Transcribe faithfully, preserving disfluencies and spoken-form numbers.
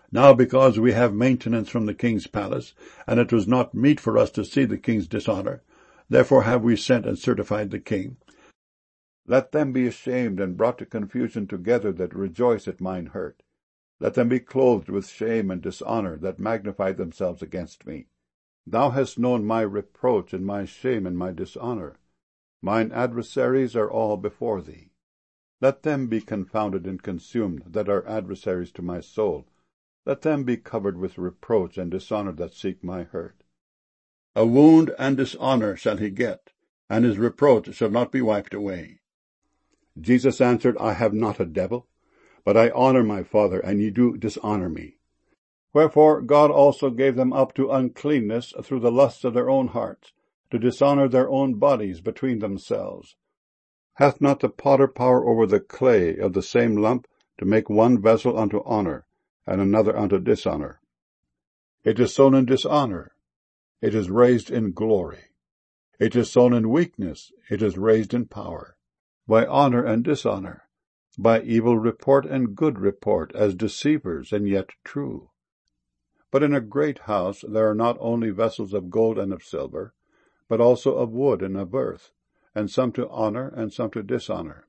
Now because we have maintenance from the king's palace, and it was not meet for us to see the king's dishonour, therefore have we sent and certified the king. Let them be ashamed and brought to confusion together that rejoice at mine hurt. Let them be clothed with shame and dishonour that magnify themselves against me. Thou hast known my reproach and my shame and my dishonour. Mine adversaries are all before thee. Let them be confounded and consumed that are adversaries to my soul. Let them be covered with reproach and dishonour that seek my hurt. A wound and dishonour shall he get, and his reproach shall not be wiped away. Jesus answered, I have not a devil, but I honour my Father, and ye do dishonour me. Wherefore God also gave them up to uncleanness through the lusts of their own hearts, to dishonour their own bodies between themselves. Hath not the potter power over the clay of the same lump, to make one vessel unto honour, and another unto dishonour? It is sown in dishonour, it is raised in glory. It is sown in weakness, it is raised in power. By honour and dishonour, by evil report and good report, as deceivers and yet true. But in a great house there are not only vessels of gold and of silver, but also of wood and of earth, and some to honour and some to dishonour.